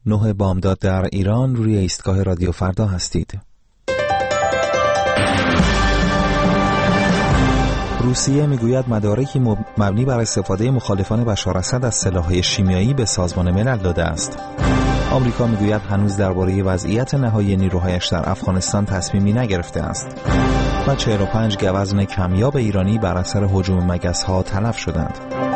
9 بامداد در ایران. روی ایستگاه رادیو فردا هستید. روسیه میگوید مدارکی مبنی بر استفاده مخالفان بشار اسد از سلاح‌های شیمیایی به سازمان ملل داده است. آمریکا میگوید هنوز درباره وضعیت نهایی نیروهایش در افغانستان تصمیمی نگرفته است. و 45 گوزن کمیاب ایرانی بر اثر هجوم مگس‌ها تلف شدند.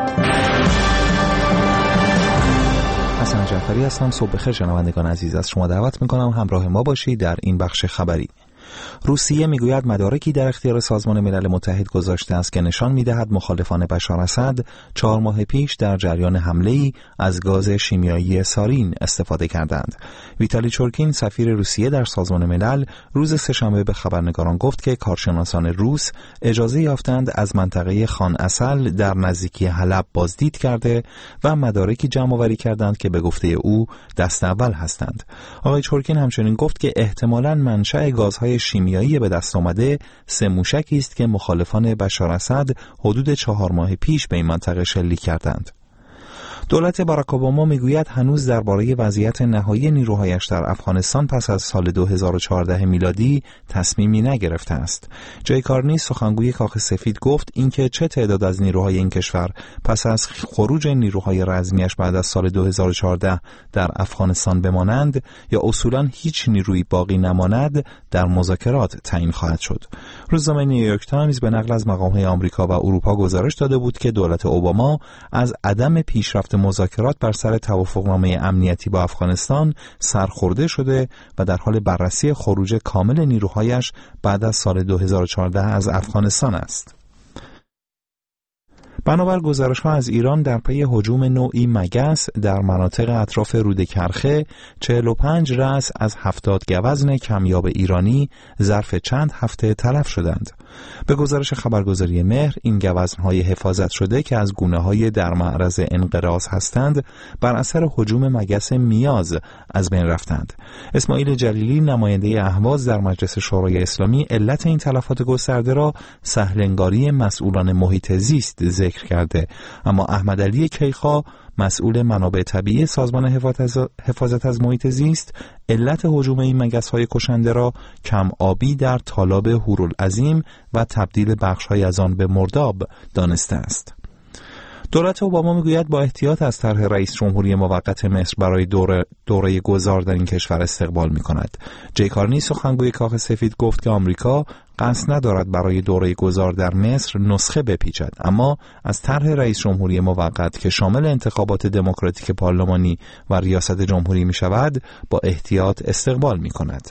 حسن جعفری هستم. صبح بخیر شنوندگان عزیز، از شما دعوت میکنم همراه ما باشید در این بخش خبری. روسیه میگوید مدارکی در اختیار سازمان ملل متحد گذاشته است که نشان میدهد مخالفان بشار اسد 4 ماه پیش در جریان حمله‌ای از گاز شیمیایی سارین استفاده کردند. ویتالی چورکین سفیر روسیه در سازمان ملل روز سه‌شنبه به خبرنگاران گفت که کارشناسان روس اجازه یافتند از منطقه خان عسل در نزدیکی حلب بازدید کرده و مدارکی جمع‌آوری کردند که به گفته او دست اول هستند. آقای چورکین همچنین گفت که احتمالاً منشأ گازهای شیمیایی به دست آمده 3 موشکی است که مخالفان بشار اسد حدود 4 ماه پیش به این منطقه شلیک کردند. دولت باراک اوباما میگوید هنوز درباره وضعیت نهایی نیروهایش در افغانستان پس از سال 2014 میلادی تصمیمی نگرفته است. جی کارنی سخنگوی کاخ سفید گفت اینکه چه تعداد از نیروهای این کشور پس از خروج نیروهای رزمیش بعد از سال 2014 در افغانستان بمانند یا اصولاً هیچ نیروی باقی نماند در مذاکرات تعیین خواهد شد. روزنامه نیویورک تایمز به نقل از مقام‌های آمریکا و اروپا گزارش داده بود که دولت اوباما از عدم پیشرفت مذاکرات بر سر توافقنامه امنیتی با افغانستان سرخورده شده و در حال بررسی خروج کامل نیروهایش بعد از سال 2014 از افغانستان است. بنابر گزارش‌ها از ایران در پی هجوم نوعی مگس در مناطق اطراف رود کرخه 45 رأس از 70 گوزن کمیاب ایرانی ظرف چند هفته تلف شدند. به گزارش خبرگزاری مهر این گوزن‌های حفاظت شده که از گونه‌های در معرض انقراض هستند بر اثر هجوم مگس میاز از بین رفتند. اسماعیل جلیلی نماینده اهواز در مجلس شورای اسلامی علت این تلفات گسترده را سهل‌انگاری مسئولان محیط زیست ذکر کرده، اما احمد علی کیخا مسئول منابع طبیعی سازمان حفاظت از محیط زیست علت هجوم این مگس‌های کشنده را کم آبی در تالاب هورالعظیم و تبدیل بخش‌های از آن به مرداب دانسته است. دولت اوباما میگوید با احتیاط از طرح رئیس جمهوری موقت مصر برای دوره گذار در این کشور استقبال می‌کند. جی کارنی سخنگوی کاخ سفید گفت که آمریکا قصد ندارد برای دوره گذار در مصر نسخه بپیچد، اما از طرح رئیس جمهوری موقت که شامل انتخابات دموکراتیک پارلمانی و ریاست جمهوری می‌شود با احتیاط استقبال می‌کند.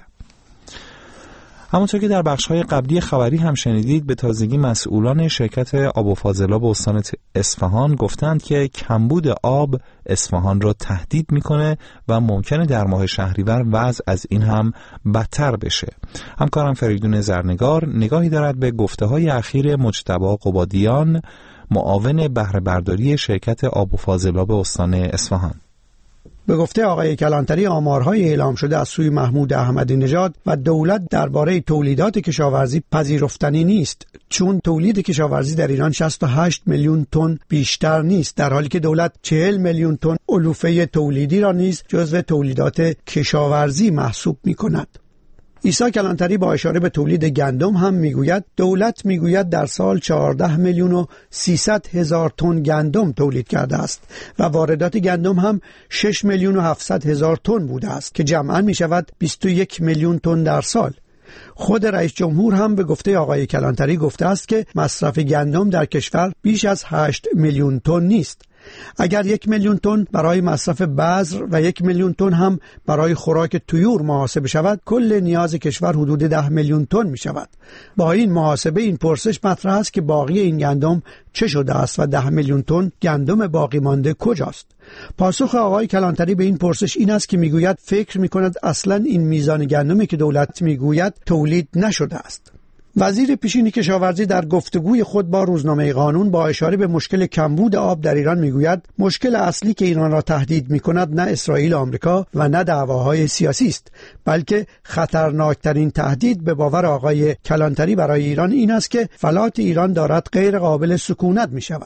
همونطور که در بخش‌های قبلی خبری هم شنیدید، به تازگی مسئولان شرکت آب و فاضلاب استان اصفهان گفتند که کمبود آب اصفهان را تهدید میکنه و ممکنه در ماه شهریور وضع از این هم بدتر بشه. همکارم فریدون زرنگار نگاهی دارد به گفته‌های اخیر مجتبی قبادیان، معاون بهره برداری شرکت آب و فاضلاب استان اصفهان. به گفته آقای کلانتری آمارهای اعلام شده از سوی محمود احمدی نژاد و دولت درباره تولیدات کشاورزی پذیرفتنی نیست، چون تولید کشاورزی در ایران 68 میلیون تن بیشتر نیست، در حالی که دولت 40 میلیون تن علوفه تولیدی را نیز جزو تولیدات کشاورزی محسوب می‌کند. عیسی کلانتری با اشاره به تولید گندم هم میگوید دولت میگوید در سال 14 میلیون و 300 هزار تن گندم تولید کرده است و واردات گندم هم 6 میلیون و 700 هزار تن بوده است که جمعاً میشود 21 میلیون تن در سال. خود رئیس جمهور هم به گفته آقای کلانتری گفته است که مصرف گندم در کشور بیش از 8 میلیون تن نیست. اگر 1 میلیون تن برای مصرف بذر و 1 میلیون تن هم برای خوراک طیور محاسبه شود، کل نیاز کشور حدود 10 میلیون تن می شود. با این محاسبه این پرسش مطرح است که باقی این گندم چه شده است و 10 میلیون تن گندم باقی مانده کجاست؟ پاسخ آقای کلانتری به این پرسش این است که میگوید فکر میکند اصلا این میزان گندمی که دولت میگوید تولید نشده است. وزیر پیشین کشاورزی در گفتگوی خود با روزنامه قانون با اشاره به مشکل کمبود آب در ایران میگوید مشکل اصلی که ایران را تهدید میکند نه اسرائیل و آمریکا و نه دعواهای سیاسی است، بلکه خطرناکترین تهدید به باور آقای کلانتری برای ایران این است که فلات ایران دارد غیر قابل سکونت میشود.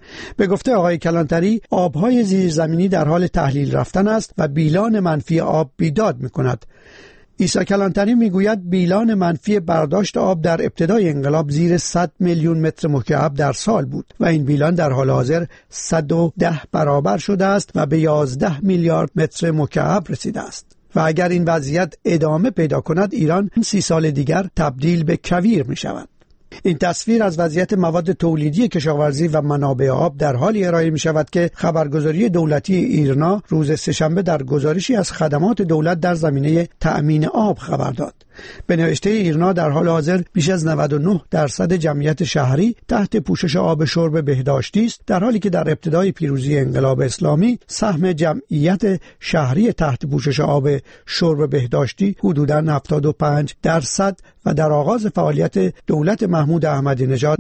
به گفته آقای کلانتری، آبهای زیرزمینی در حال تحلیل رفتن است و بیلان منفی آب بیداد می‌کند. عیسی کلانتری میگوید بیلان منفی برداشت آب در ابتدای انقلاب زیر 100 میلیون متر مکعب در سال بود و این بیلان در حال حاضر 110 برابر شده است و به 11 میلیارد متر مکعب رسیده است. و اگر این وضعیت ادامه پیدا کند، ایران 30 سال دیگر تبدیل به کویر می شود. این تصویر از وضعیت مواد تولیدی کشاورزی و منابع آب در حالی ارائه می شود که خبرگزاری دولتی ایرنا روز سه‌شنبه در گزارشی از خدمات دولت در زمینه تأمین آب خبر داد. به نوشته ایرنا در حال حاضر بیش از 99% جمعیت شهری تحت پوشش آب شرب بهداشتی است، در حالی که در ابتدای پیروزی انقلاب اسلامی سهم جمعیت شهری تحت پوشش آب شرب بهداشتی حدوداً 75% و در آغاز فعالیت دولت محمود احمدی نژاد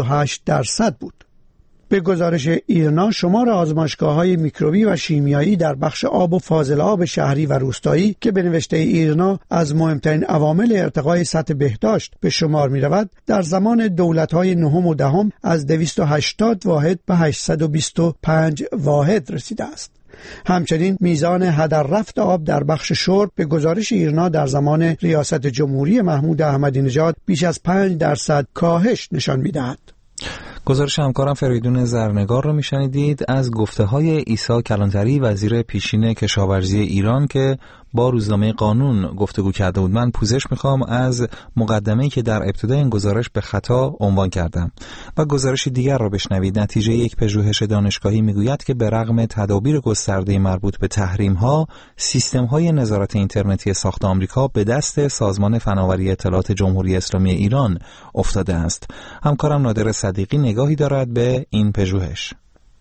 98% بود. به گزارش ایرنا، شمار آزمایشگاه‌های میکروبی و شیمیایی در بخش آب و فاضل آب شهری و روستایی که به نوشته ایرنا از مهمترین عوامل ارتقای سطح بهداشت به شمار می‌رود، در زمان دولت‌های نهم و دهم از 280 واحد به 825 واحد رسیده است. همچنین میزان هدر رفت آب در بخش شرب به گزارش ایرنا در زمان ریاست جمهوری محمود احمدی نژاد بیش از 5% کاهش نشان می‌دهد. گزارش همکارم فریدون زرنگار رو میشنیدید از گفته‌های عیسی کلانتری وزیر پیشین کشاورزی ایران که با روزنامه قانون گفتگو کرده بود. من پوزش میخوام از مقدمه‌ای که در ابتدای این گزارش به خطا عنوان کردم. و گزارشی دیگر را بشنوید. نتیجه یک پژوهش دانشگاهی میگوید که به رغم تدابیر گسترده مربوط به تحریم‌ها، سیستم‌های نظارت اینترنتی ساخت آمریکا به دست سازمان فناوری اطلاعات جمهوری اسلامی ایران افتاده است. همکارم نادر صدیقی نگاهی دارد به این پژوهش.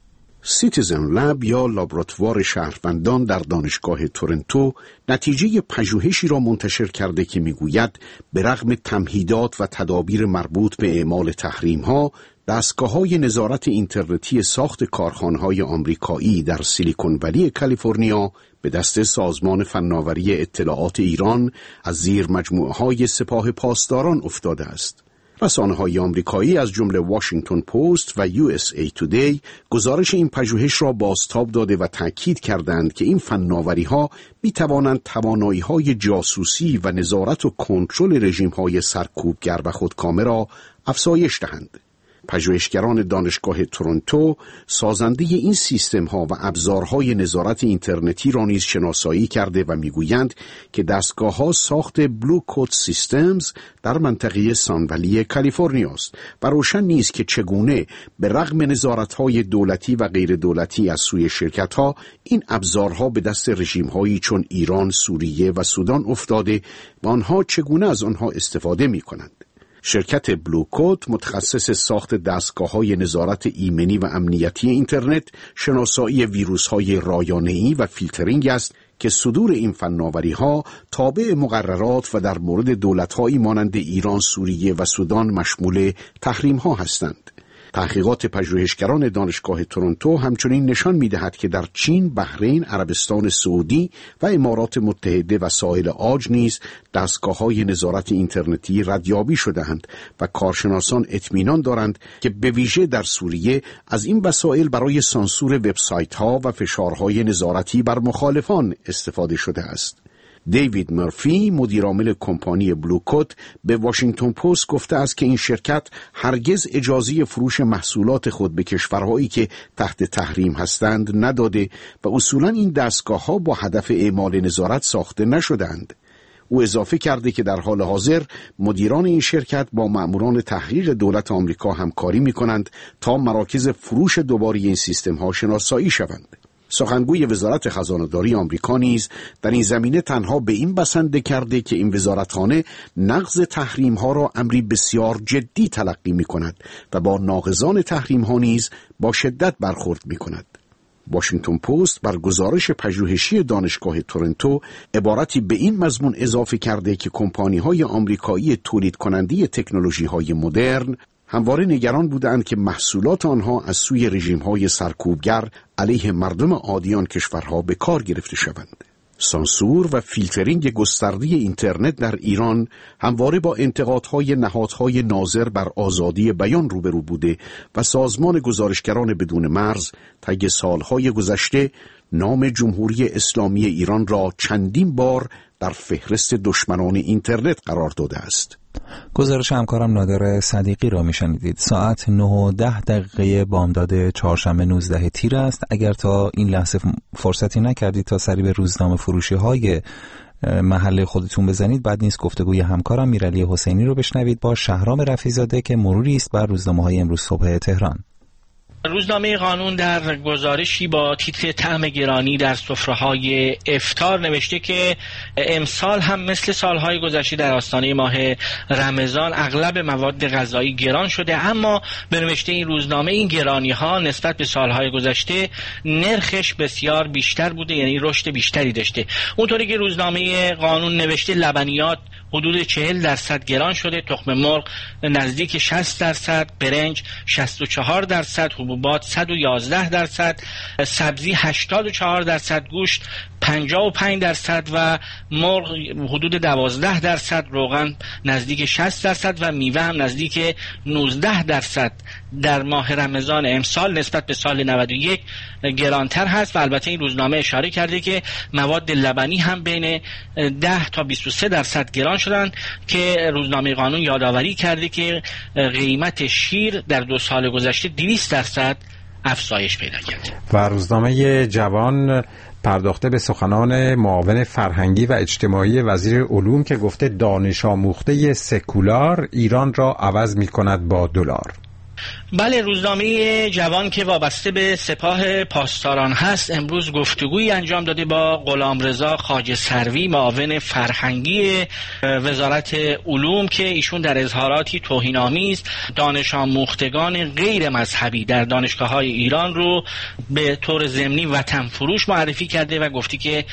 سیتیزن لب یا لابراتوار شهروندان در دانشگاه تورنتو نتیجه پژوهشی را منتشر کرده که میگوید به رغم تمهیدات و تدابیر مربوط به اعمال تحریم‌ها، دستگاه‌های نظارت اینترنتی ساخت کارخانه‌های آمریکایی در سیلیکون ولی کالیفرنیا به دست سازمان فناوری اطلاعات ایران از زیر مجموعه‌های سپاه پاسداران افتاده است. رسانه‌های آمریکایی از جمله واشنگتن پست و USA Today گزارش این پژوهش را بازتاب داده و تأکید کردند که این فناوری‌ها می‌توانند توانایی‌های جاسوسی و نظارت و کنترل رژیم‌های سرکوبگر و خودکامه را افزایش دهند. پژوهشگران دانشگاه تورنتو سازنده این سیستم‌ها و ابزارهای نظارت اینترنتی را نیز شناسایی کرده و می‌گویند که دستگاه‌ها ساخت بلو کوت سیستمز در منطقه سان ولی کالیفرنیا است و روشن نیست که چگونه به رغم نظارت‌های دولتی و غیر دولتی از سوی شرکت‌ها این ابزارها به دست رژیم‌هایی چون ایران، سوریه و سودان افتاده و آنها چگونه از آنها استفاده می‌کنند. شرکت بلو کوت متخصص ساخت دستگاه‌های نظارت ایمنی و امنیتی اینترنت، شناسایی ویروس‌های رایانه‌ای و فیلترینگ است که صدور این فناوری‌ها تابع مقررات و در مورد دولت‌هایی مانند ایران، سوریه و سودان مشمول تحریم‌ها هستند. تحقیقات پژوهشگران دانشگاه تورنتو همچنین نشان می‌دهد که در چین، بحرین، عربستان سعودی و امارات متحده و ساحل عاج نیز دستگاه‌های نظارت اینترنتی ردیابی شده‌اند و کارشناسان اطمینان دارند که به ویژه در سوریه از این وسایل برای سانسور وبسایت‌ها و فشارهای نظارتی بر مخالفان استفاده شده است. دیوید مرفی، مدیرعامل کمپانی بلو کوت، به واشنگتن پست گفته است که این شرکت هرگز اجازه فروش محصولات خود به کشورهایی که تحت تحریم هستند نداده و اصولاً این دستگاه‌ها با هدف اعمال نظارت ساخته نشدند. او اضافه کرده که در حال حاضر مدیران این شرکت با مأموران تحقیق دولت آمریکا همکاری می‌کنند تا مراکز فروش دوباره این سیستم‌ها شناسایی شوند. سخنگوی وزارت خزانه‌داری آمریکا نیز در این زمینه تنها به این بسنده کرده که این وزارتخانه نقض تحریم‌ها را امری بسیار جدی تلقی می‌کند و با ناقضان تحریم‌ها نیز با شدت برخورد می‌کند. واشنگتن پست بر گزارش پژوهشی دانشگاه تورنتو عبارتی به این مضمون اضافه کرده که کمپانی‌های آمریکایی تولید کننده تکنولوژی‌های مدرن همواره نگران بودند که محصولات آنها از سوی رژیم‌های سرکوبگر علیه مردم عادی آن کشورها به کار گرفته شوند. سانسور و فیلترینگ گسترده اینترنت در ایران همواره با انتقادهای نهادهای ناظر بر آزادی بیان روبرو بوده و سازمان گزارشگران بدون مرز طی سالهای گذشته نام جمهوری اسلامی ایران را چندین بار در فهرست دشمنان اینترنت قرار داده است. گزارش همکارم نادر صدیقی را میشنیدید. ساعت 9:10 بامداد چهارشنبه 19 تیر است. اگر تا این لحظه فرصتی نکردید تا سری به روزنامه فروشی های محل خودتون بزنید، بد نیست گفتگوی همکارم میرعلی حسینی رو بشنوید با شهرام رفیع‌زاده که مروری است بر روزنامه‌های امروز صبح تهران. روزنامه قانون در گزارشی با تیتر طعم گرانی در سفره‌های افطار نوشته که امسال هم مثل سالهای گذشته در آستانه ماه رمضان اغلب مواد غذایی گران شده، اما به نوشته این روزنامه این گرانی‌ها نسبت به سالهای گذشته نرخش بسیار بیشتر بوده، یعنی رشد بیشتری داشته. اونطوری که روزنامه قانون نوشته لبنیات حدود 40% گران شده، تخم مرغ نزدیک 60%، برنج 64%، حبوبات 111%، سبزی 84%، گوشت 55% و مرغ حدود 12%، روغن نزدیک 60% و میوه هم نزدیک 19% در ماه رمضان امسال نسبت به سال 91 گرانتر هست. و البته این روزنامه اشاره کرده که مواد لبنی هم بین 10 تا 23% گران شدن که روزنامه قانون یادآوری کرده که قیمت شیر در 2 سال گذشته 200% افزایش پیدا کرده. و روزنامه جوان پرداخته به سخنان معاون فرهنگی و اجتماعی وزیر علوم که گفته دانش آموخته سکولار ایران را عوض می کند با دلار. بله، روزنامه جوان که وابسته به سپاه پاسداران هست امروز گفتگویی انجام داده با غلامرضا خواجه سروی معاون فرهنگی وزارت علوم که ایشون در اظهاراتی توهین‌آمیز دانش آموختگان غیر مذهبی در دانشگاه‌های ایران رو به طور ضمنی وطن فروش معرفی کرده و گفتی که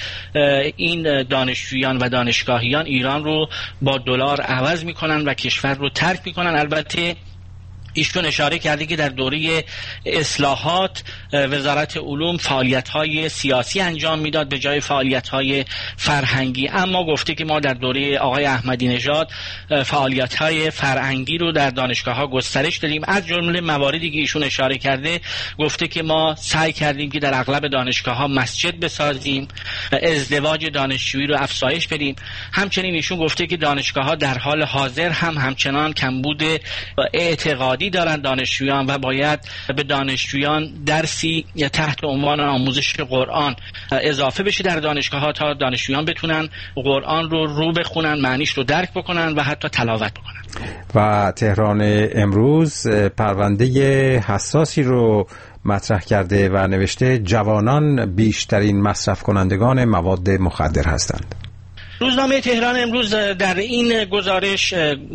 این دانشجویان و دانشگاهیان ایران رو با دلار عوض می‌کنن و کشور رو ترک می‌کنن. البته ایشون اشاره کرده که در دوره اصلاحات وزارت علوم فعالیت‌های سیاسی انجام میداد به جای فعالیت‌های فرهنگی، اما گفته که ما در دوره آقای احمدی نژاد فعالیت‌های فرهنگی رو در دانشگاه‌ها گسترش دادیم. از جمله مواردی که ایشون اشاره کرده گفته که ما سعی کردیم که در اغلب دانشگاه‌ها مسجد بسازیم، ازدواج دانشجویی رو افزایش بدیم. همچنین ایشون گفته که دانشگاه‌ها در حال حاضر هم همچنان کمبود اعتقادی دارن دانشجویان و باید به دانشجویان درسی تحت عنوان آموزش قرآن اضافه بشه در دانشگاه‌ها تا دانشجویان بتونن قرآن رو بخونن، معنیش رو درک بکنن و حتی تلاوت بکنن. و تهران امروز پرونده حساسی رو مطرح کرده و نوشته جوانان بیشترین مصرف کنندگان مواد مخدر هستند. روزنامه تهران امروز در این گزارش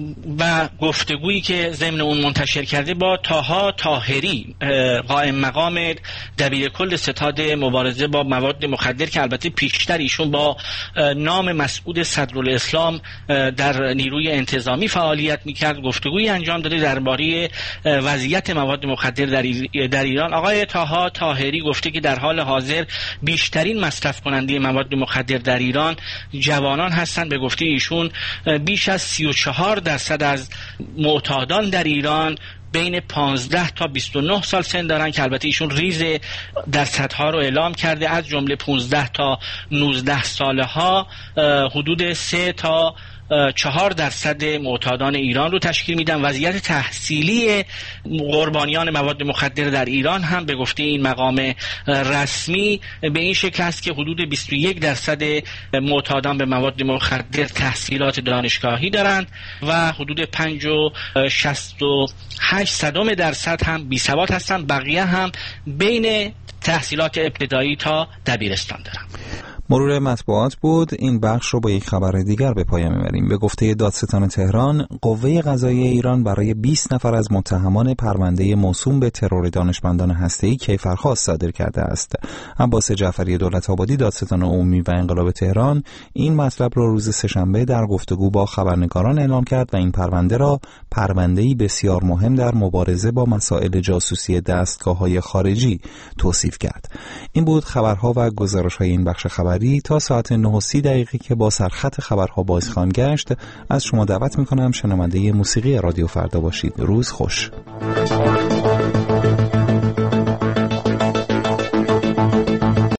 و گفتگویی که ضمن اون منتشر کرده با طاها طاهری قائم مقام دبیرکل ستاد مبارزه با مواد مخدر که البته پیشتر ایشون با نام مسعود صدرالاسلام در نیروی انتظامی فعالیت میکرد گفتگویی انجام داده درباره وضعیت مواد مخدر در ایران. آقای طاها طاهری گفته که در حال حاضر بیشترین مصرف کننده مواد مخدر در ایران جوانان هستند. به گفته ایشون بیش از 34% از معتادان در ایران بین 15 تا 29 سال سن دارن که البته ایشون ریز درصدها رو اعلام کرده. از جمله 15 تا 19 ساله ها حدود 3 تا 4% معتادان ایران رو تشکیل میدن. وضعیت تحصیلی قربانیان مواد مخدر در ایران هم به گفته این مقام رسمی به این شکل است که حدود 21% معتادان به مواد مخدر تحصیلات دانشگاهی دارند و حدود 5.68% هم بی سواد هستند. بقیه هم بین تحصیلات ابتدایی تا دبیرستان دارند. مرور مطبوعات بود. این بخش رو با یک خبر دیگر به پایان میبریم. به گفته دادستان تهران، قوه قضاییه ایران برای 20 نفر از متهمان پرونده موسوم به ترور دانشمندان هسته‌ای کیفرخواست صادر کرده است. عباس جعفری دولت‌آبادی دادستان عمومی و انقلاب تهران این مطلب را روز سه‌شنبه در گفتگو با خبرنگاران اعلام کرد و این پرونده را پرونده‌ای بسیار مهم در مبارزه با مسائل جاسوسی دستگاه‌های خارجی توصیف کرد. این بود خبرها و گزارش‌های این بخش خبری. فروری تا ساعت 9:30 که با سرخط خبرها باز خواهم گشت، از شما دعوت میکنم شنونده موسیقی رادیو فردا باشید. روز خوش.